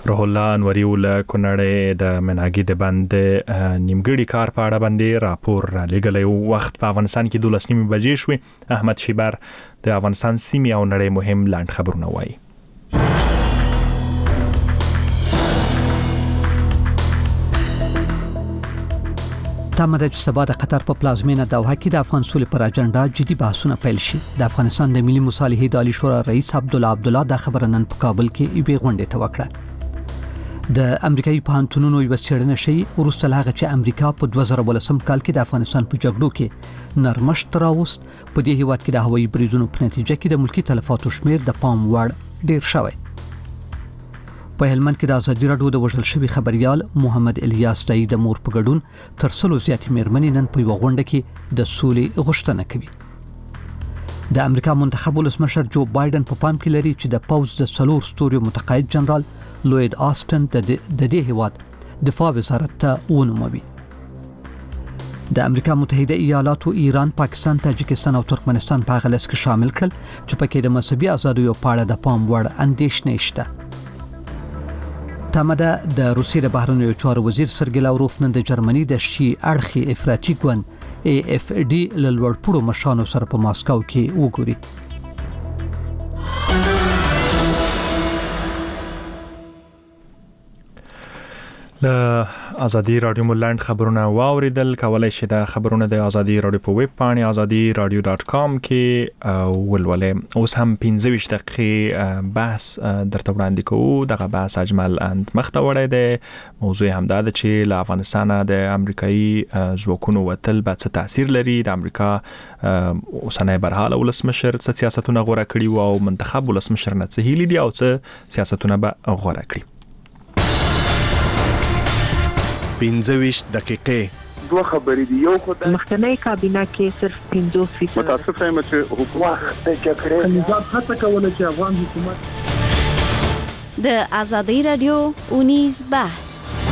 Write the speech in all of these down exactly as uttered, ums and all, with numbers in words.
روح الله انوري ول کونړ د مناګي د بند نیمګړي کار په اړه باندې راپور را لګلې. وخت په افغانستان کې دولس نیمه بجې شوې. احمد شیبر د افغانستان سیمې او نړۍ مهم لاند خبرونه وایي. تمه ده چې سبا د قطر په پلازمینه دوحه کې د افغان سولې پر اجنډا جدي بحثونه پیل شي. د افغانستان د ملي مصالحې د عالی شورا رئیس عبدالله عبدالله د خبرنن په کابل کې یوې غونډې ته وکړه. د امریکایي پوهنتونونو یو څېړنه شي ورسته هغه چې امریکا په دوه زره ولسم کال کې د افغانستان په جګړو کې نرمښت راوست. په دې هیواد کې د هوایي بریدونو په نتیجه کې د ملکی تلفاتو شمیر د پام وړ ډیر شوی. په هلمند کې د ازادي راډیو د وژل شوی خبريال محمد الیاس دای د مور په ګډون تر څلو زیاتې مېرمنې نن په یو غونډه کې د سولې غوښتنه کوي. د امریکا منتخب ولسمشر جو بایدن په پام کې لري چې د پوز د څلور ستوري متقاعد جنرال لوید آستن د دې هیواد دفاع وزارت ته ونوموي. د امریکا متحده ایالاتو ایران، پاکستان، تاجکستان او ترکمنستان په غلس کې شامل کړل چې پکې د مذهبي ازادیو په اړه د پام وړ اندېښنې شته. تمده د روسیې د بهرنیو چارو وزیر سرګی لاوروف نن د جرمني د شي اړخي افراطي ګوند ای اف ډي له لوړپوړو مشرانو سره په ماسکو کې وګوري. له ازادي رادیو مولند خبرونه واوریدل. کولای شئ د خبرونه د ازادي رادیو په ویب پاڼې ازادي رادیو ډاټ کام کې ولولئ. اوس هم پنځه ویشت دقیقې بحث درته وړاندې کوو. دغه بحث اجمل اند مخته وړی دی. موضوع هم دا ده چې له افغانستانه د امریکایي ځواکونو وتل به څه تاثیر لري. د امریکا اوسنی برحاله ولسمشر څه سیاستونه غوره کړي وو او منتخب ولسمشر نه څه هیلې دي او څه سیاستونه به غوره کړي. پنځه ویشت دقیقې دوه خبرې دي. یو خو د مخکنی کابینه کې صرف پنځوس فیصد متاسف یم چې حکومت د جګړې نظام هڅه کوله چې افغان حکومت د ازادي رادیو اونیز بحث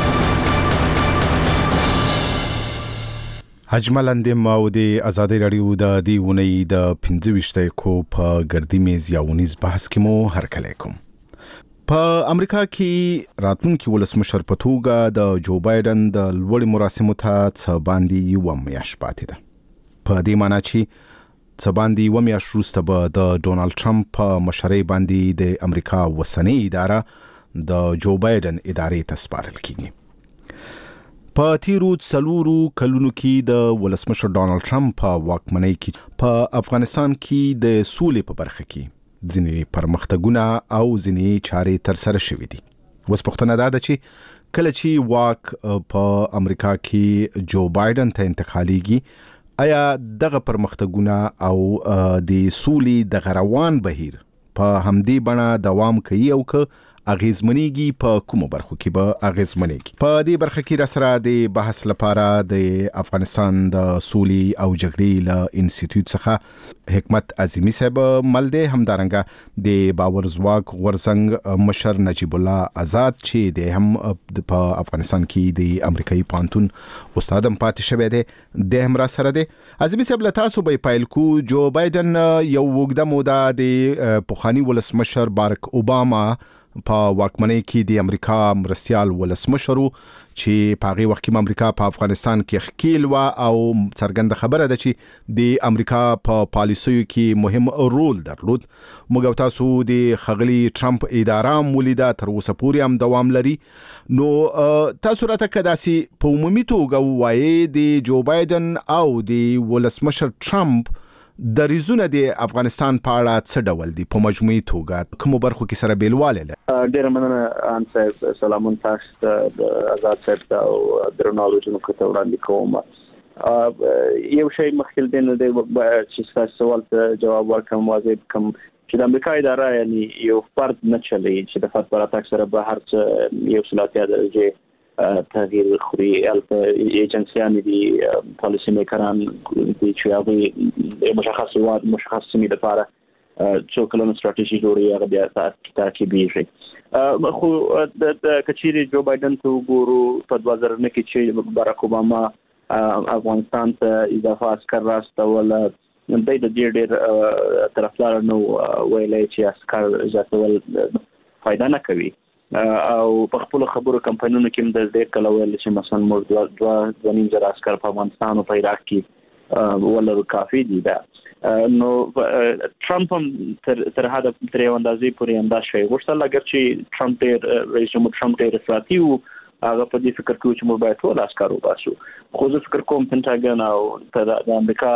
اجمل اندیم او د ازادي رادیو د دی ونی د پنځه ویشت دقیقو په ګردی میز یا اونیز بحث کې مو هرکلی کوم. په امریکا کې راتلونکي ولسمشر په توګه د جو بایدن د لوړ مراسمو ته څه باندې یو میاشت پاتې ده. په دې معنی چې څه باندې یو میاشت وروسته به د ډونالد ټرمپ په مشرۍ باندې د امریکا اوسنۍ اداره د جو بایدن ادارې ته سپارل کیږي. په تیرو څلورو کلونو کې د ولسمشر ډونالد ټرمپ په واکمنۍ کې په افغانستان کې د سولې په برخه کې ځینې پرمختګونه او ځینې چارې تر سره شوې دي. اوس پوښتنه دا ده چې کله چې واک په امریکا کې جو بایدن ته انتقالېږي آیا دغه پرمختګونه او د سولې د روان بهیر په همدې بڼه دوام کوي او که اغیزمنېږي په کومو برخو کې به اغیزمنېږي. په دې برخه کې را سره د بحث لپاره د افغانستان د سولې او جګړې له انسټیټیوټ څخه حکمت عظیمی صاحب مل دی، همدارنګه د باور ځواک غورځنګ مشر نجیب الله آزاد چې د هم په افغانستان کې د امریکایي پوهنتون استاد هم پاتې شوی دی، د هم را سره دی. عظیمی صاحب له تاسو به پیل کو. جو بایدن یو اوږده موده د پخواني ولسمشر بارک اوباما په واکمنۍ کې د امریکا مرستیال ولسمشر چې په هغه وخت کې امریکا په افغانستان کې ښکیل و او څرګنده خبره ده چې د امریکا په پالیسیو کې مهم رول درلود. موږ تاسو د خغلی ټرمپ اداره مولیده تر اوسه پورې هم دوام لري. نو تاسو راته کداسي په عمومي توګه وایي د جو بایدن او د ولسمشر ټرمپ د ریزونه د افغانستان په اړه څه ډول دي په مجموعي توګه کوم برخو کې سره بیلواله لري؟ ډېر مننه ان صاحب. سلامون تاسو د آزاد صاحب او درناوی جنو ته وړاندې کوم. یو شی مخکې دین د چې تاسو سوال ته جواب ورکوم واضح کوم چې د امریکا اداره یعنی یو فرد نه چلی چې د فرد پر اتاک سره به هر څه یو صلاحیت درجه تغییر خوري. البته ایجنسیان دي پالیسی میکران دي چې هغه مشخص واد مشخص سیمه لپاره څو کلونو ستراتیژي جوړي هغه بیا تاکیبي خو د کچيري جو بایدن ته ګورو په دوه زره نه کې چې بارک اوباما افغانستان ته اضافه عسكر راستول د دې ډېر طرفدار نو ویلای چې عسكر ځاتول فائدہ نه کوي. او په خپل خبرو کمپاینونو کې د دې کله ویل چې مثلا موږ دوه دوه نیم زره عسكر په افغانستان او په عراق کې ولر کافي دي دا نو ټرمپ هم تر تر هدا تر یو اندازې پورې انداز شوی غوښتل اگر چې ټرمپ ډېر رئیس جمهور ټرمپ ډېر افراطي وو هغه په دې فکر کوي چې موږ باید ټول عسكر وباسو خو زه فکر کوم پنټاګن او د امریکا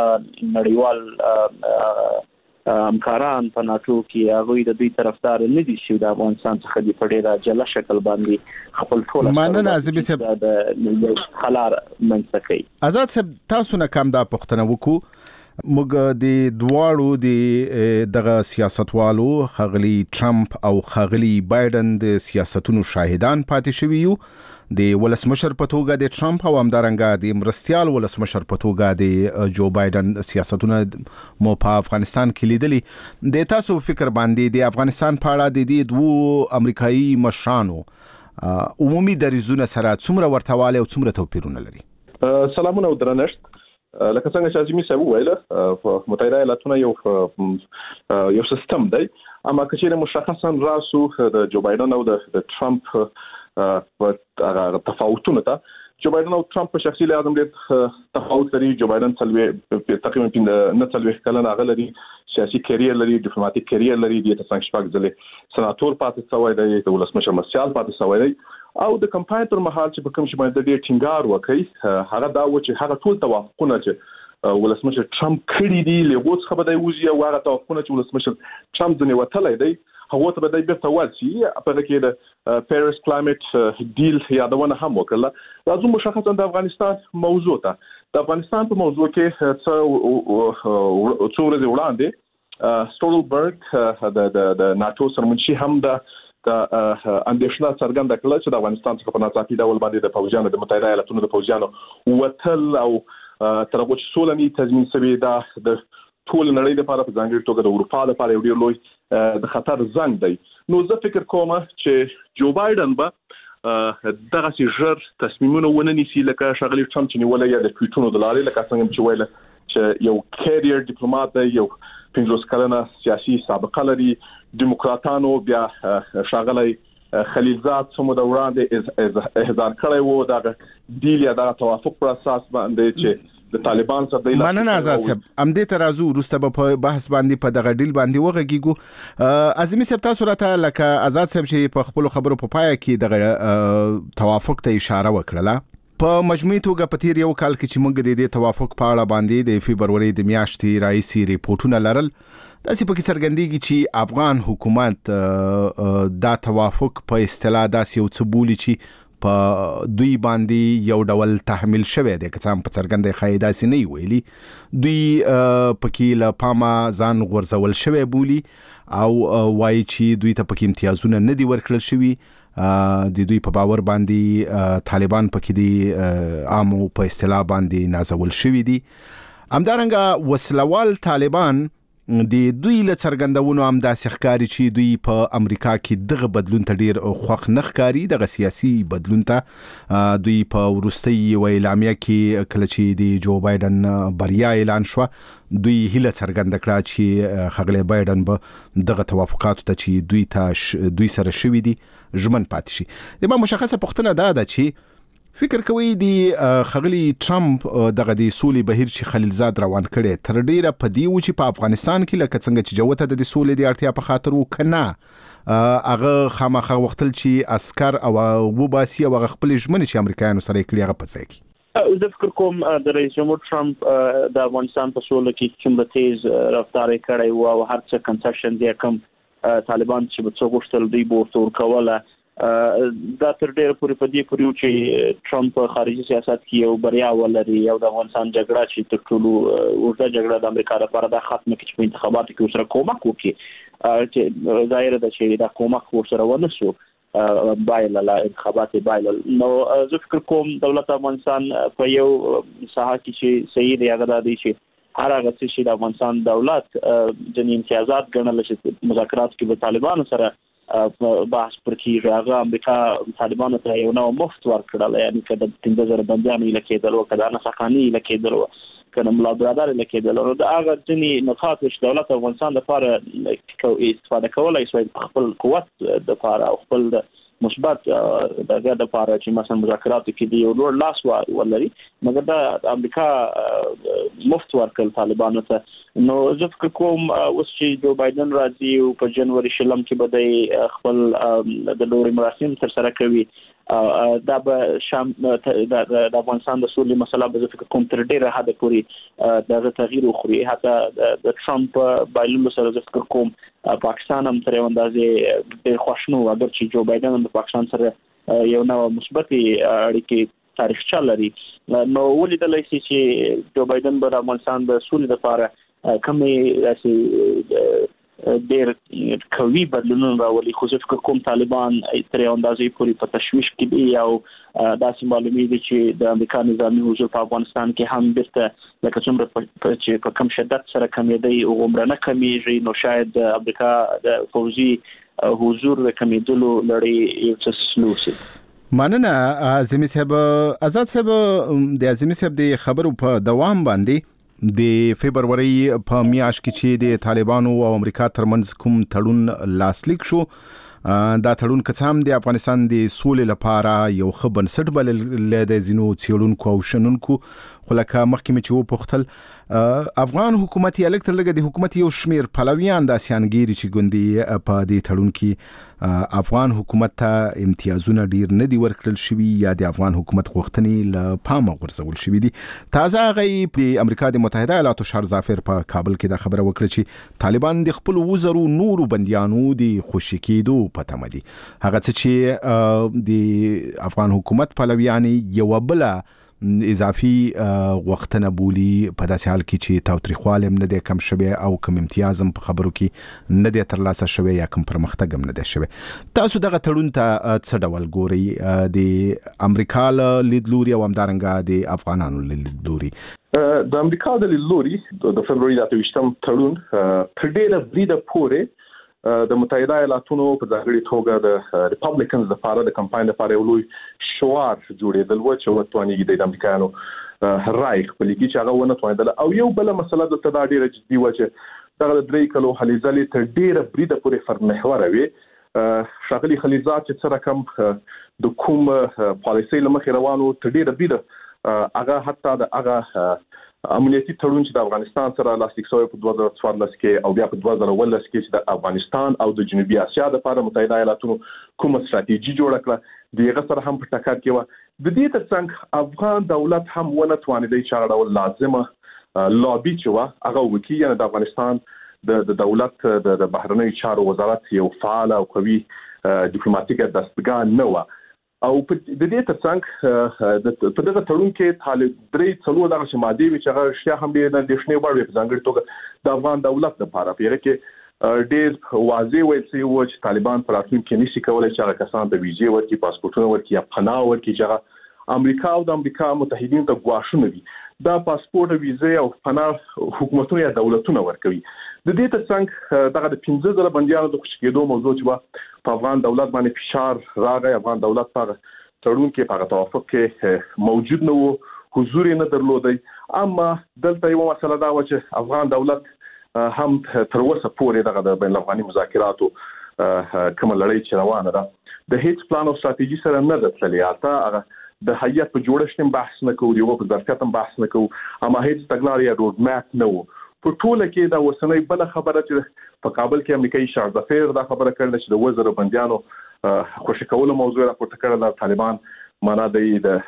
نړیوال همکاران په ناتو کې هغه د دې طرفدار نه دي چې د افغانستان څخه د پډېره جلا شکل باندې خپل ټول مننه عزیزي صاحب د خلار منځکي آزاد صاحب تاسو نه کم دا پښتنه وکړو موږ د دواړو د دغه سیاستوالو خغلی ټرمپ او خغلی بایدن د سیاستونو شاهدان پاتې شوي یو د ولسمشر په توګه د ټرمپ او همدارنګه د مرستيال ولسمشر په توګه د جو بایدن سیاستونه مو په افغانستان کې لیدلي د تاسو فکر باندې د افغانستان په اړه د دې دوه امریکایي مشرانو عمومي دریزونه سره څومره ورتهواله او څومره توپیرونه لري؟ سلامونه او درنښت. لکه څنګه چې عظیمي صاحب وویل متحده ایالاتونه یو یو سیستم دی اما کچېره مشخصا راسو د جو بایدن او د ټرمپ په تفاوتونه ته جو بایدن او ټرمپ په شخصي لحاظ ډېر تفاوت لري. جو بایدن څلوي تقریبا نه څلوي کلن هغه لري سیاسي کیریر لري ډیپلوماټیک کیریر لري د څنګه شپږ ځله سناتور پاتې شوی دی د ولسمشر مرستيال پاتې شوی دی او د کمپاین پر مهال چې په کوم شي باندې ډېر ټینګار وکړي هغه دا و چې هغه ټول توافقونه چې ولسمشر ټرمپ کړی دی له اوس خبره دی وزي او هغه توافقونه چې ولسمشر ټرمپ ځنې وتلای دی هغه ته به د بیرته ورسي په کې د پاریس کلایمټ ډیل یادونه هم وکړه. راځو مشخصا د افغانستان موضوع ته د افغانستان په موضوع کې څو څو ورځې وړاندې سټولبرګ د د ناتو سرمنشي هم د د اندېښنه څرګنده کړه چې د افغانستان څخه په ناڅاپي ډول باندې د فوجانو د متحده ایالاتونو د فوجانو وتل او تر هغه چې سولني تضمین شوی دا د ټول نړۍ لپاره په ځانګړي توګه د اروپا لپاره یو ډېر لوی د خطر زنګ دی. نو زه فکر کوم چې جو بایدن به دغه سي ژر تصمیمونه ونه نیسي لکه شغلي ټرمپ چې نیولې یا د ټویټونو د لارې لکه څنګه چې ویل چې یو کیریر ډیپلوماټ دی یو پنځوس کلنه سیاسي سابقه لري دیموکراتانو بیا شاغلی خلیلزاد سمو د وړاندې احضار کړی وو دا ډیل یا دا توافق پر اساس باندې چې د طالبان سره د مننه آزاد صاحب امدې ترازو وروسته په بحث باندې په دغه ډیل باندې وغږیږو. عظیمي صاحب تاسو راته لکه آزاد صاحب چې په خپل خبرو په پای کې دغه توافق ته اشاره وکړه په مجموعي توګه په تیر یو کال کې چې موږ د دې توافق په اړه باندې د فبرवरी د میاشتې راځي ریپورتونه لرل داسې په کې څرګندېږي چې افغان حکومت دا توافق په اصطلاح داسې یو څه بولي چې په دوی باندې یو ډول تحمیل شوی دی که څه هم په څرګنده ښایي داسې نه ویلي دوی په کې له پامه ځان غورځول شوی بولي او وایي چې دوی ته په کې امتیازونه نه دي ورکړل شوي د دوی په باور باندې طالبان پکې دي عامو په اصطلاح باندې نازول شوی دي. همدارنګه وسلوال طالبان د دوی له څرګندونو هم داسې ښکاري چې دوی په امریکا کې دغه بدلون ته ډیر خوښ نه ښکاري دغه سیاسي بدلون ته دوی په وروستۍ یو اعلامیه کې کله چې د جو بایدن بریا اعلان شو دوی هیله څرګنده کړه چې خغلی بایدن به دغه توافقاتو ته چې دوی ته دوی سره شوي دي ژمن پاتې شي. د ما مشخصه پوښتنه دا ده چې فکر کوي دی خغلی ټرمپ دغه د سولې بهیر چې خلیلزاد روان کړي تر ډیره په دی و چې په افغانستان کې لکه څنګه چې جوته د سولې د اړتیا په خاطر وکنه هغه خامخا وختل چې عسكر او وباسي او خپل ژمنې چې امریکایانو سره کړی هغه پځای کی زه فکر کوم د رئیس جمهور ټرمپ د افغانستان په سولې کې څومره تیز رفتار کړی و او هر څه کنسیشن دی کوم طالبان چې په څو غوښتل دی بورتور کوله دا تر ډیره پورې په دې پورې چې ټرمپ خارجي سیاست کې یو بریا ولري او د افغانستان جګړه چې تر ټولو ورته جګړه د امریکا لپاره د ختمه کې په انتخاباتو کې سره کومک وکړي چې ظاهر ده چې دا کومک ورسره ونه شو بایله انتخابات بایله. نو زه فکر کوم دولت افغانستان په یو ساحه کې چې صحیح دی هغه دی چې هر هغه چې د افغانستان دولت جنې امتیازات ګڼل شي مذاکرات کې د طالبانو سره بحث پر کیږي هغه امریکا طالبانو ته یو نو مفت ورکړل یعنی کله پنځه زره بندیان لکېدل او کله نسخانی لکېدل کنه ملا برادر لکېدل نو دا هغه ځنی نقاط چې دولت افغانستان لپاره استفاده کولای شي خپل قوت د لپاره او خپل مثبت دغه د لپاره چې مثلا مذاکرات کې دی یو لوړ لاس ولري مګر د امریکا مفت ورکړل طالبانو ته نو زه فکر کوم اوس چې جو بایدن راځي او په جنوري شلم کې به خپل د لوري مراسم تر سره کوي دا به شام د افغانستان د سولې مسله به فکر کوم تر ډیره حد پورې د تغییر خوري حتی د ټرمپ بایلن سره فکر کوم پاکستان هم تر یو اندازې ډیر خوشنو اگر چې جو بایدن د پاکستان سره یو نوو مثبت اړیکې تاریخچه لري نو ولیدلای شي چې جو بایدن به افغانستان د سولې لپاره کومې ډېر قوي بدلونونه راولي خو زه فکر کوم طالبان تر یو اندازې پورې په تشویش کې دي او داسې معلومیږي چې د امریکا نظامي حضور په افغانستان کې هم بیرته لکه څومره چې په کم شدت سره کمیدي او عمره نه کمیږي نو شاید د امریکا د فوزي حضور د کمیدلو لړۍ یو څه سلو شي. مننه اعظمي صاحب. آزاد صاحب د اعظمي صاحب د خبرو په دوام باندې د فبرवरी په میاشت کې چې د طالبانو او امریکا ترمنځ کوم تړون لاسلیک شو دا تړون کڅام د افغانستان د سولې لپاره یو ښه بنسټ بلل د زینو څېړونکو او شنونکو خو لکه مخکې مې چې وپوښتل افغان حکومت یې الکتر لګه د حکومت یو شمیر پلویان د سیانګيري چې ګوندي په دې تړون کې افغان حکومت ته امتیازونه ډیر نه دي ورکړل شوي یا د افغان حکومت غوښتنې له پامه غورځول شوي دي. تازه غي د امریکا د متحده ایالاتو شهر ظافر په کابل کې دا خبره وکړه چې طالبان د خپل وزرو نورو بنديانو د خوشی کېدو په تمه دي. هغه څه چې د افغان حکومت پلویان یو بل اضافي وختونه بولی په داسې حال کې چې تاوتریخواله هم نه دی کم شوی او کم امتیاز هم په خبرو کې نه دی ترلاسه شوی یا کم پرمختګ هم نه دی شوی. تاسو دغه تړون ته څه ډول ګورئ د امریکا له لیدلوري او همدارنګه د افغانانو له لیدلوري؟ د امریکا د لیدلوري د فبرवरी د اتویشتم تړون تر ډیره بریده پورې د متحده ایالاتونو په ځانګړي توګه د ریپابلیکنز لپاره د کمپاین لپاره یو لوی شعار جوړېدل و چې وتوانیږي د امریکایانو رای خپل کې چې هغه ونه توانېدل او یو بل مسله د تدا ډیره جدي و چې دغه درې کلو هلې تر ډیره بریده پورې فرمحوره وي. شاغلي خلیلزاد چې سره کم د کوم پالیسي لمخې روانو تر ډیره بریده هغه حتی د هغه امنیتي تړون چې د افغانستان سره لاسلیک شوی په دوه زره څوارلس کې او بیا په دوه زره اوولس کې چې د افغانستان او د جنوبي اسیا لپاره متحده ایالاتونو کومه ستراتیژي جوړه کړه دغه سره هم په ټکر کې و. د دې ترڅنګ افغان دولت هم ونه توانیدي چې هغه ډول لازمه لابي چې و هغه وکړي یعنی د افغانستان د دولت د بهرنیو چارو وزارت یو فعال او قوي ډیپلوماټیک دستګاه نه و او په دې ترڅنګ په دغه تړون کې طالب درې څلور دغه شمادي چې هغه شیا هم ډېر د دښنې وړ په ځانګړي توګه د افغان دولت لپاره پیغه کې ډېر واضح وایي چې طالبان پر راتلونکي کې نشي کولای چې هغه کسان د ویزې ورکړي پاسپورتونه ورکړي یا پناه ورکړي چې هغه امریکا او د امریکا متحدینو ته ګواښونه وي دا پاسپورت ویزې او پناه حکومتونه یا دولتونه ورکوي. د دې ترڅنګ دغه د پنځه زره بنديانو د خوشی کېدو موضوع چې په افغان دولت باندې فشار راغی. افغان دولت په تړون کې په توافق کې موجود نه وو حضور نه درلودي اما دلته یو مسله دا و چې افغان دولت هم تر اوسه پورې دغه د بین الافغاني مذاکراتو کوم لړۍ چې روانه ده د هیڅ پلان او ستراتیژي سره نه ده تللی. حتی هغه د هیئت په جوړښت هم بحث نه کوو یو په ظرفیت هم بحث نه کوو اما هیڅ تګلارې یا روډ میپ نه وو. په ټوله کې دا وسنۍ بل خبره چې په کابل کې امریکایي شهر ظفر دا خبره کړل چې د وزیر بنديانو خوشی کولو موضوع راپورته کړل طالبان معنا د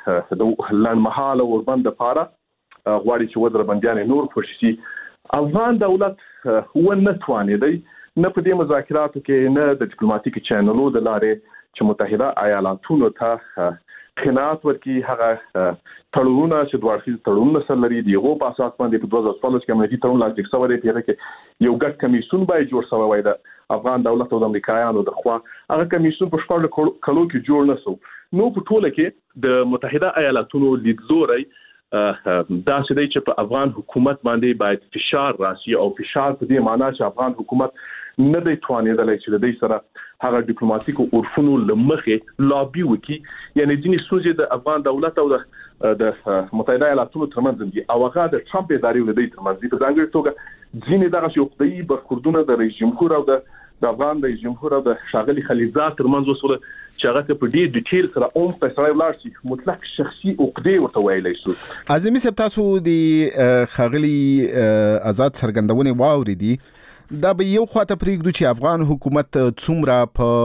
لن محاله وربند لپاره غواړي چې وزیر بنديان نور خوشي. افغان دولت هو نه توانیدي نه په دې مذاکراتو کې نه د ډیپلوماټیک چینلونو د لارې چې متحده ایالاتونو ته خنات ورکی هغه تړونونه چې دوه اړخیز تړونونه سره لري دیغه په اساس باندې په دوه زره څوارلس کې امنیتي تړون لاسلیک شوی دی چې یو ګډ کمیسیون به جوړ شوی وای د افغان دولت او د امریکایانو د خوا هغه کمیسیون په شپږ کلو کې جوړ نه شو. نو په ټوله کې د متحده ایالاتونو لیدلوري دا چې دی چې په افغان حکومت باندې باید فشار راشي او فشار په دې معنی چې افغان حکومت نه دی توانیدلی چې د دې سره هغه ډیپلوماټیکو عرفونو لمخې لابي وکړي یعنی ځینې ستونزې د افغان دولت او د متحده ایالاتونو ترمنځ دي او هغه د ټرمپ ادارې ولدی ترمنځ دي. په ځانګړي توګه ځینې دغه یو خدای برخوردونه د رئیس جمهور او د د افغان د جمهور د شاغلي خلیلزاد ترمنځ وسوله چې هغه په ډیر ډیټیل سره اوم فیصله ولاړ شي مطلق شخصي عقدې ورته ویلای شو. اعظمي صاحب تاسو د خاغلی آزاد سرګندونې واوري دي دا به یو خواته پریږدو چې افغان حکومت څومره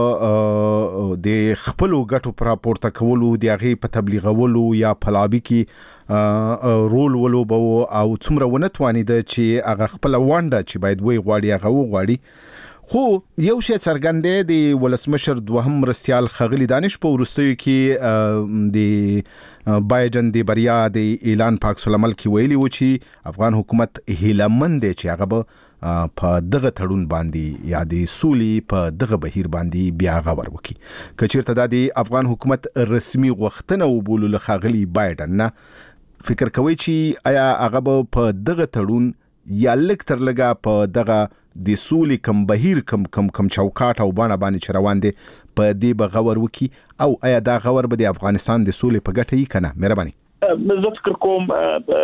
په د خپل ګټو پر راپورته کولو د هغه په تبلیغولو یا پلابي کې رول ولوبو او څومره ونه توانید چې هغه خپل وانډه چې باید وی غواړي هغه وغواړي. خو یو شی څرګندې د ولسمشر دوهم مرستیال خغلی دانش په ورستیو کې د بایدن د بریا د اعلان پاک سلامل کې ویلي و چې افغان حکومت هیلمند دی چې هغه به په دغه تړون باندې یا د سولي په دغه بهیر باندې بیا غور وکي. کچیرته د افغان حکومت رسمي غوښتنه وبولو له خغلی بایدن نه فکر کوي چې آیا هغه به په دغه تړون یا لک تر لګه په دغه د سولي کم بهیر کم کم کم چوکاټ او باندې باندې چروان دي په دې به غور وکي او آیا دا غور به د افغانستان د سولي په ګټه یې کنه؟ مهرباني. زه فکر کوم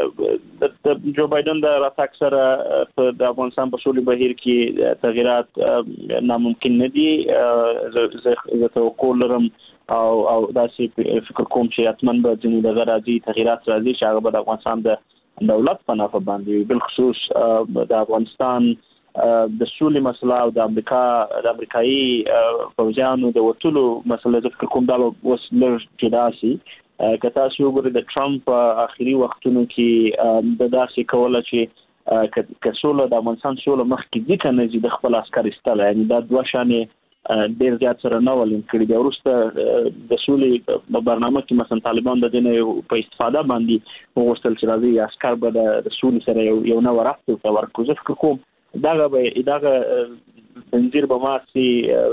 د جو بایدن د راتګ سره په د افغانستان په سولي بهیر کې تغیرات ناممکن نه دي. زه توقع لرم او او داسې فکر کوم چې اتمن به ځینې د راځي تغیرات راځي چې هغه به د افغانستان د دولت په نفع باندې بل خصوص د افغانستان د سولې مسله او د امریکا د امریکایي فوجانو د وټولو مسله د فکر کوم دا اوس لږ جدا شي. که تاسو وګورئ د ټرمپ اخري وختونو کې د داسې کوله چې که سوله د افغانستان سوله مخکې دي که نه ځي د خپل عسکر ایستل یعنې دا دوه شانې ډېر زیات سره نه ولیم کړي. بیا وروسته د سولې په برنامه کې مثلا طالبان د دې نه په استفاده باندې وغوښتل چې راځي عسکر به د سولې سره یو یو نوی رفت ورته ورکړو. زه فکر کوم دغه به دغه تنظیر به ماسي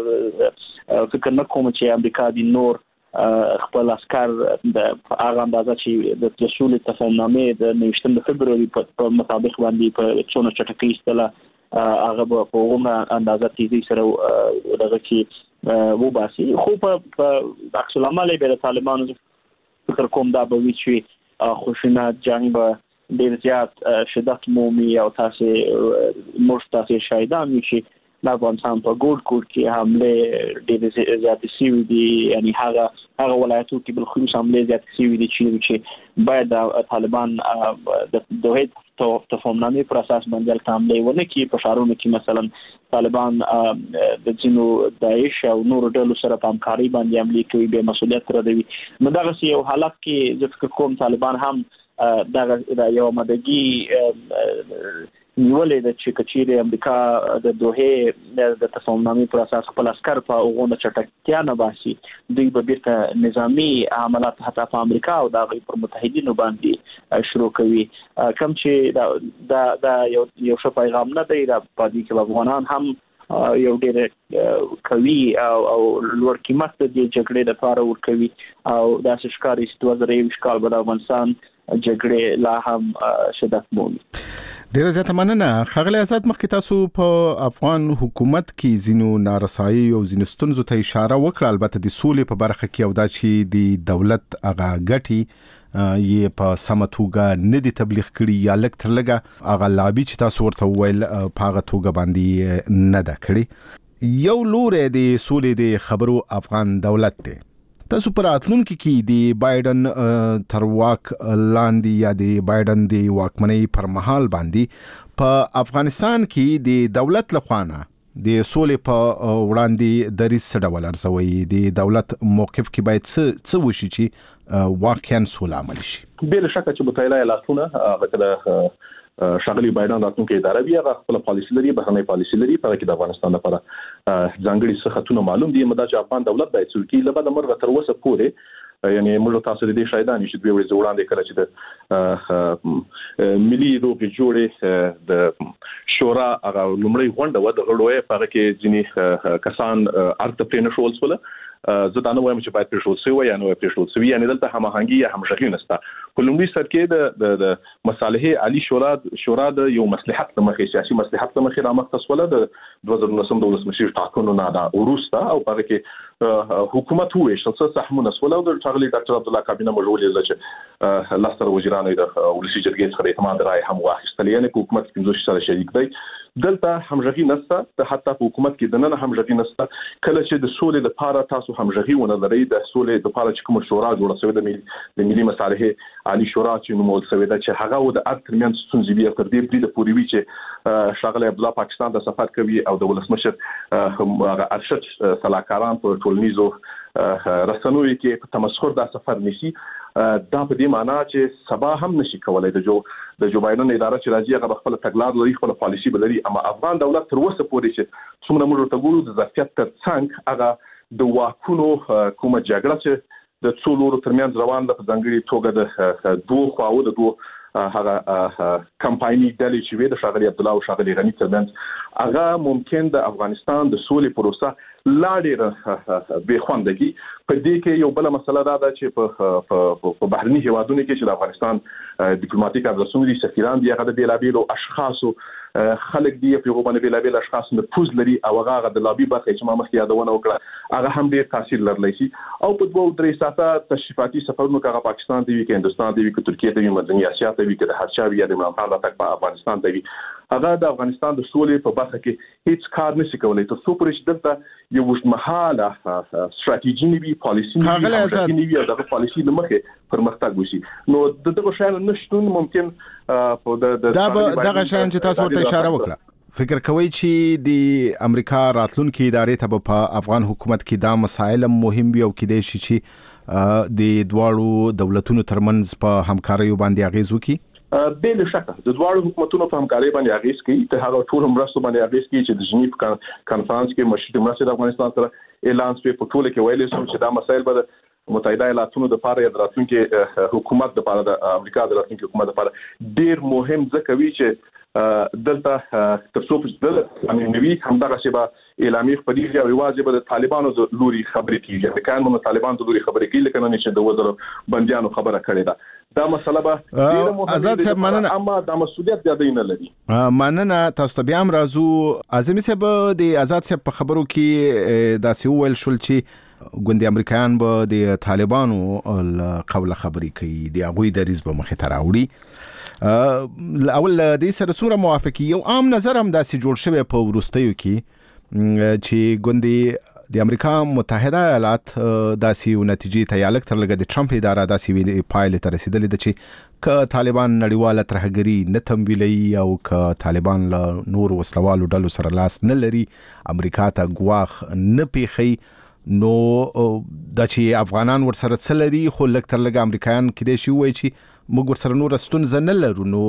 فکر نه کوم چې امریکا د نور خپل عسكر د هغه اندازه چې د سولې تفاهمنامې د نوښتن د فبروري په مطابق باندې په څونه چټکۍ استله هغه په عمره اندازه تیزی سره دغه کې وباسي. خو په عکس العمل به د طالبانو فکر کوم دا به وي چې خشونت جنگ به ډیر زیات شدت مومي او تاسو مرستاسي شاهدان وي چې د افغانستان په ګوډ ګوډ کې حمله ډیر زیات سوي دي. یعنی هغه هغه ولایتو کې بل خصوص حمله زیات سوي دي چې باید طالبان د دوه تفاهمنامې پر اساس باندې حمله ونه کړي. په ښارونو کې مثلا طالبان د ځینو داعش او نور ډلو سره په همکاري باندې حمله کوي به مسؤلیت لري. نو دا یو حالت کې زه فکر کوم طالبان هم دا یو مدګي نیولې د چې کچېره امریکا د دوه د تفاهمنامې پر اساس خپل عسكر په اوغونه چټکتیا نه باسي دوی به بیرته نظامی عملیات حتی په امریکا او د غیر پر متحدینو باندې شروع کوي. کوم چې دا دا یو یو ښه پیغام نه دی را پدې کې افغانان هم یو ډېر کوي او او لوړ قیمت د جګړې لپاره ورکوي او دا ښکاري چې دوه زره یو کال بعد افغانستان جګړې لا هم شدت مومي. ډیره زیاته مننه. خغلی آزاد مخکې تاسو په افغان حکومت کې زینو نارسایي او زینو ستونزو ته اشاره وکړه البته د سولې په برخه کې او دا چې د دولت هغه ګټي یې په سمه توګه نه دي تبلیغ کړي یا لږ تر لږه هغه لابي چې تاسو ورته وویل په هغه توګه باندې نه ده کړې. یو لوری د سولې د خبرو افغان دولت دی. تاسو پر اتلونکو کې د بایدن تر واک لاندې یا د بایدن د واکمنۍ پر مهال باندې په افغانستان کې د دولت لخوانه د سولې په وړاندې دریځ څه ډول ارزوي؟ د دولت موقف کې باید څه څه وشي چې واقعا سوله عملي شي؟ بل شک چې متحده ایالاتونه هغه شاغلی بایدن راتلونکي اداره بیا خپل پالیسي لري بهرنۍ پالیسي لري په کې د افغانستان لپاره ځانګړي څه خطونه معلوم دي مدا چې افغان دولت باید څوکي لبا د مرغه تر وسه پورې یعنی موږ تاسو د دې شایدان چې دوی ورځ وړاندې کړل چې د ملي روغې جوړې د شورا هغه لومړی غونډه و د غړوې په کې ځینی کسان ارته پرې نشول سول. زه دا نه وایم چې باید پرېښول شوی یا نه پرېښول شوی یعنی دلته هماهنګي یا همغږي نشته. په لومړي سر کې د د مصالحې عالی شورا شورا د یو مصلحت لمخې سیاسي مصلحت لمخې رامخته سول د دوه زره نهم د ولسمشر ټاکنو نه دا وروسته او په کې حکومت وېشل څه سهمونه سول او د ټاغلي ډاکټر عبد الله کابینه مجولې چې لستر وزیرانو د ولسی جرګې څخه اعتماد رائے هم واخیستل یعنی حکومت کې دوه سره شریک دی دلته همغږي نشته د حتی په حکومت کې د نن همغږي نشته کله چې د سولې لپاره تاسو همغږي ونه لرئ د سولې لپاره چې کوم شورا جوړه شوې د د ملي مصالحې عالی شورا چې نومول شوې ده چې هغه د اد ترمن ستونزې بیا تر دې بری د پوری وی چې شاغله عبد الله پاکستان د سفر کوي او د ولسمشر هغه ارشد صلاحکاران په ټولنیزو رسنوي کې په تمسخر دا سفر نشي دا په دې معنی چې سبا هم نشي کولای د جو د جو بایدن اداره چې راځي هغه خپل تګلار لري خپل پالیسی بلري اما افغان دولت تر اوسه پورې چې څومره موږ ته ګورو د ظرفیت تر څنګ هغه د واکونو کومه جګړه چې د څو لورو ترمنځ روان ده په ځانګړي توګه د دوه خواو د دوه هغه کمپایني ډلې چې وي د شاغلي عبد الله او شاغلي غنی ترمنځ هغه ممکن د افغانستان د سولې پروسه لا ډېر به خوندګي په دې کې یو بل مسله دا ده چې په په بهرني هیوادونو کې چې د افغانستان ډیپلوماټیک ادرسونه دي سفیران دي هغه د بیلابیلو اشخاصو خلک دی په غوبنه بیلابیل اشخاص نفوذ لري او هغه د لابي برخه چې ما مخکې یادونه وکړه هغه هم ډېر تاثیر لرلی شي او په دوه درې ساعته تشریفاتي سفرونو کې هغه پاکستان دی کې هندستان دی کې ترکیه دی مدني اسیا دی کې د هر چا وی د عمران خان راتګ په افغانستان دی هغه د افغانستان د سولې په برخه کې هیڅ کار نشي کولای ته څو پرې دلته یو وشمحاله ستراتیژي نیوي پالیسي نیوي او د پالیسي د مخه پرمختګ وشي نو دغه شان نشټون ممکن په د دا دغه شان چې تاسو ورته اشاره وکړه فکر کوي چې د امریکا راتلونکي ادارې ته په افغان حکومت کې دا مسایل مهم وي او کې د شي چې د دواړو دولتونو ترمنځ په همکارۍ باندې اغیز وکړي بل شکه د دواړو حکومتونو په همکارۍ باندې اغیز کوي ته هغه ټول مرستو باندې اغیز کوي چې د جنیف کانفرنس کې مشري مرستې د افغانستان سره اعلان شوی په ټول کې ویل شو چې دا مسایل به متحده ایالاتونو د لپاره د راتلونکي حکومت د لپاره د امریکا د راتلونکي حکومت لپاره ډیر مهم ځکه وی چې دلته تر څو چې د امنیوي همدغه شی به اعلامي خبري او واجب د طالبانو د لوري خبرې کیږي د کانونو طالبان د لوري خبرې کوي لکه نه چې د وزیر بنديانو خبره کړې ده دا مسله به آزاد صاحب مننه اما د مسؤلیت زیاده نه لري مننه تاسو ته بیا هم راځو اعظمي صاحب د آزاد صاحب په خبرو کې دا سی ویل شول چې ګوندي امریکایان به د طالبانو قوله خبرې کوي د هغوی دریځ به مخې ته راوړي اول د سره څومره موافقي یو عام نظر هم داسې جوړ شوی په وروستیو کې چې ګوندي د امریکا متحده ایالات داسې نتیجې ته یالک تر لګه د ټرمپ اداره داسې پایله ته رسیدلې ده چې ک طالبان نړیواله ترهګری نه تمویلي او ک طالبان له نور وسلوالو ډلو سره لاس نه لري امریکا ته ګواخ نه پیخي نو د چې افغانان ورسره څلري خو لکه تر لګه امریکایان کې د شي وای چې موږ ورسره نور ستونزه نه لرو نو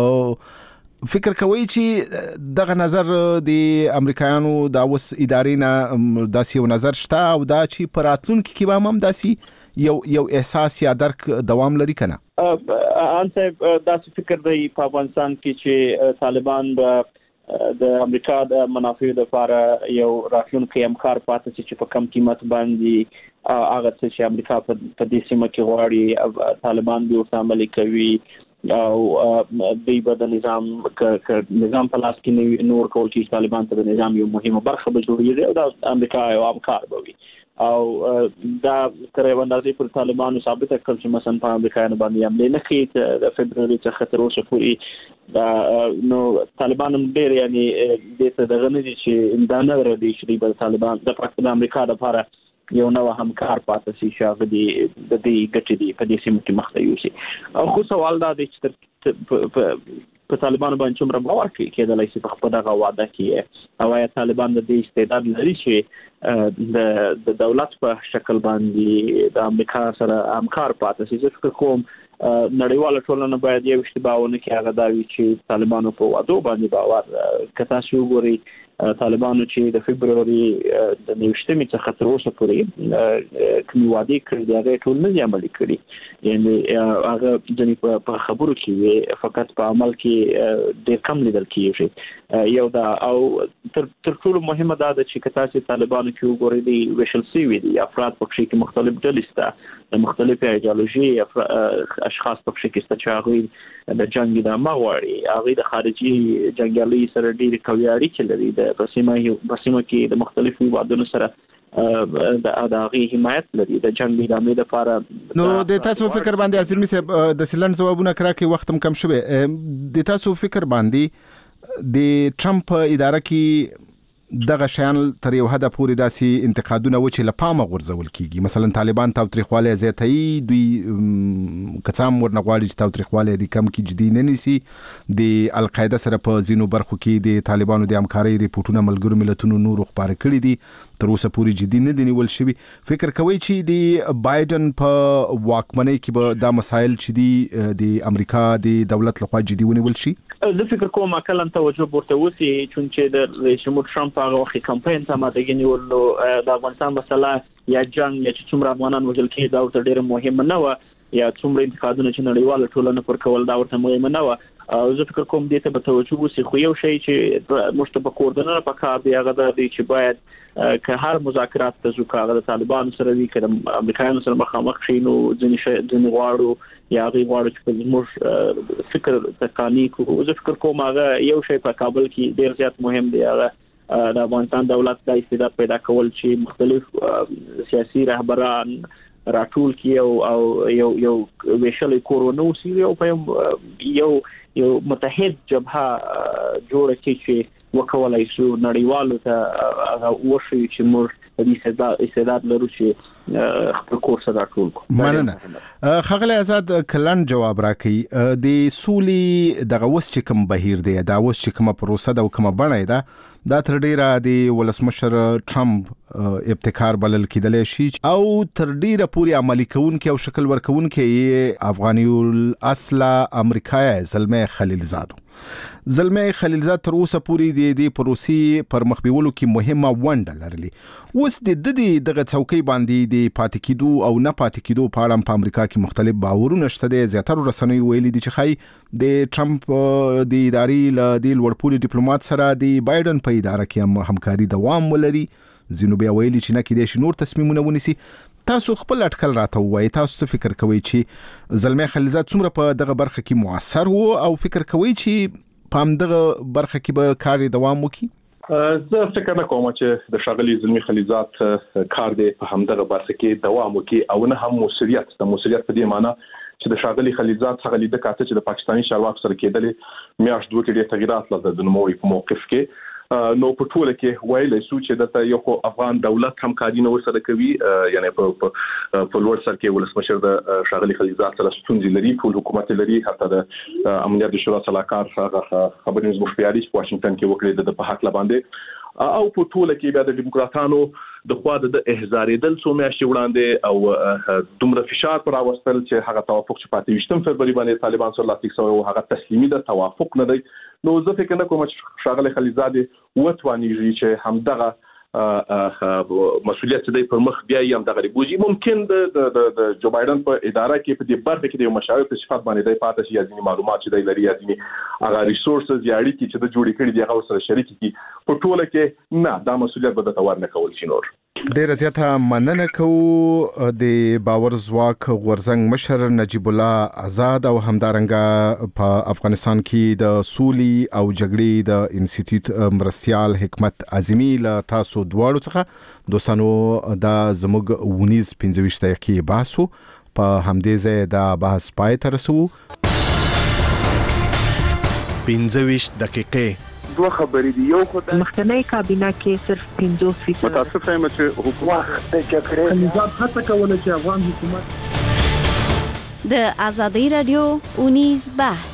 فکر کوي چې دغه نظر د امریکایانو د اوس ادارې نه داسې یو نظر شته او دا چې په راتلونکي کې به هم داسې یو یو احساس یا درک دوام لري کنه ان صاحب داسې فکر دی په افغانستان کې چې طالبان به د امریکا د منافعو لپاره یو راتلونکي امکار پاتې چې په کم قیمت باندې هغه چې امریکا په دې سیمه کې غواړي طالبان به ورته عملي کوي او د بد نظام ک نظام په لاس کې نور کول چې طالبان ته د نظام یو مهمه برخه به جوړیږي او د امریکا یو امکار به وي او دا تر یو اندازې پر طالبانو ثابت کړ چې مثلا په امریکا باندې حمله نه کوي د فبروري څخه تر اوسه پورې دا نو طالبان هم ډېر یعنی د څه دغه نه دي چې دا نه ردي چې د طالبان د پاکستان امریکا لپاره یو نو همکار پاتې شي شاغ دي د دې ګټې دي په دې سیمه کې مخته یوسي او خو سوال دا دی چې په طالبانو باندې څومره باور کوي کېدلای شي په خپل دغه وعده کې او یا طالبان د دې استعداد لري چې د د دولت په شکل باندې د امریکا سره همکار پاتې شي ځکه کوم نړیواله ټولنه باید یو اشتباهونه کې هغه دا وي چې طالبانو په وعده باندې باور کته شو ګوري طالبانو چې د فبروري د نوښتمي څخه تر اوسه پورې کوم وعده کړی دی هغه ټول نه عملي کړی یعنی هغه ځنې په خبرو کې فقط په عمل کې ډېر کم لیدل کیږي یو دا او تر تر ټولو مهمه دا ده چې کته چې طالبانو کې وګوري دی ویشل سی وی دي افراد په کې مختلف ډلې سته د مختلفه ایدئولوژي اشخاص په کې سته چې هغه د جنگ د مغواړي هغه د خارجي جنگیالي سره ډېر قوي اړیکې لري د بسیمه بسیمه کې د مختلفو وادونو سره د هغه حمایت لري د جنگ ادامې لپاره. نو د تاسو فکر باندې عظیمي صاحب د سیلند ځوابونه کړه کې وخت هم کم شوه، د تاسو فکر باندې د ټرمپ اداره کې دغه شیان تر یو حد پورې داسې انتقادونه و چې لپامه غورځول کیږي، مثلا طالبان تاوتریخواله زیاتوي، دوی کڅام ورنغواړي چې تاوتریخواله د کم کې جدي نه نیسي، د القاعده سره په ځینو برخو کې د طالبانو د همکارۍ ریپورتونه ملګرو ملتونو نور خبره کړي دي، تر اوسه پورې جدي نه دي نیول شوي. فکر کوي چې د بایدن په واکمنۍ کې به دا مسایل چې دي د امریکا د دولت لخوا جدي ونیول شي؟ زه فکر کوم اکلن توجه ورته وسی چې د رئیس جمهور ټرمپ هغه وخت کمپاین ته ماده ګنیولو د افغانستان مسله یا جنگ یا چې څومره افغانان وژل کېږي دا ورته ډیره مهمه نه و، یا څومره انتقادونه چې نړیواله ټولنه پر کول دا ورته مهمه نه و. زه فکر کوم دې ته به توجه وسی، خو یو شی چې مشته په کوردنه په کار دی هغه د چې باید که هر مذاکرات ته ځو کاغه د طالبان سره وی کړم امریکایانو سره مخامخ شي، نو ځینې شي ځینې غواړو یا غي غواړو چې موږ فکر تکانی کوو. زه فکر کوم هغه یو شی په کابل کې ډیر زیات مهم دی، هغه د افغانستان دولت د استعداد پیدا کول چې مختلف سیاسي رهبران راټول کی او یو یو ویشلې کورونو سی یو په یو یو متحد جبهه جوړه کړي چې وکولای شو نړیوالو ته هغه وشي چې موږ د استعداد لرو چې خپل کورس راټول کو. مننه. خغل آزاد کلن جواب راکړي د سولې دغه وس چې کوم بهیر دی، دا وس چې کومه پروسه ده او کومه بڼه ده، دا تر ډیره د ولسمشر ټرمپ ابتکار بلل کېدلی شي او تر ډیره پورې عملي کوونکی او شکل ورکوونکی افغاني الاصل امریکایي زلمه خلیلزاد. زلمه خلیلزاد تر اوسه پورې د دې پروسې پر مخ بیولو کې مهمه ونډه لرلې. اوس د دې دغه څوکۍ باندې د پاتې کېدو او نه پاتې کېدو په اړه په امریکا کې مختلف باورونه شته دي. زیاتره رسنیو ویلي دي چې خای د ټرمپ د ادارې له د لوړپوړي ډیپلوماټ سره د بایدن په اداره کې هم همکاري دوام ولري، ځینو بیا ویلي چې نه کېدای شي نور تصمیمونه ونیسي. تاسو خپل اټکل راته وایي، تاسو څه فکر کوئ چې زلمه خلیلزاد څومره په دغه برخه کې موثر وو او فکر کوئ چې په همدغه برخه کې به کار دوام وکړي؟ زه فکر نه کوم چې د شاغلي زلمي خلیلزاد کار دی په همدغه برخه کې دوام وکړي او نه هم مسؤلیت د مسؤلیت په دې معنی چې د شاغلي خلیلزاد هغه لیدل کاته چې د پاکستاني چارواکو سره کېدلې میاشت دوه کې ډېر تغیرات لږ د نوموي په موقف کې نو په ټوله کې وایي سو چې د یو افغان دولت همکاري نو سره کوي، یعنی په په لوړ سر کې ولسمشر د شاغلي خلیلزاد سره ستونزې لري، ټول حکومت لري، حتی د امنیت شورا صلاحکار خبري مخبري په واشنگټن کې وکړي د په حق لباندې او په ټوله کې بیا د دیموکراتانو د خوا د احزارېدل څو میاشتې وړاندې او دومره فشار پر راوستل چې هغه توافق چې په اتهشتم فبروري باندې طالبان سره لاسلیک شوی او هغه تسلیمي د توافق نه دی. نو زه فکر نه کوم چې شاغلي خلیلزاد وتوانیږي چې همدغه مسؤلیت دی پر مخ بیا یې همدغه بوجي. ممکن د د جو بایدن په اداره کې په دې برخه کې د یو مشاور په صفات باندې دی پاتې شي، یا ځینې معلومات چې دی لري، یا ځینې هغه ریسورسز یا اړیکې چې د جوړې کړي دي هغه سره شریک کړي. په ټوله کې نه دا مسؤلیت به د تور نه کول شي. نور ډیره زیاته مننه کوو د باور ځواک غورځنګ مشر نجیب الله آزاد او همدارنګه په افغانستان کې د سولې او جګړې د انسټیټیوټ مرستیال حکمت اعظمي له تاسو دواړو څخه دوستانو دا زموږ ونیز پنځه ویشت دقیقې بحثو په همدې ځای دا بحث پای ته رسوو. پنځه ویشت دقیقې دوه خبرې دي، یو خدای مخکنی کابینه کې صرف پنځوس فیصد متاسف یم چې حکومت د جګړې خلیلزاد هڅه کوله چې افغان حکومت د آزادۍ رادیو اونیز بحث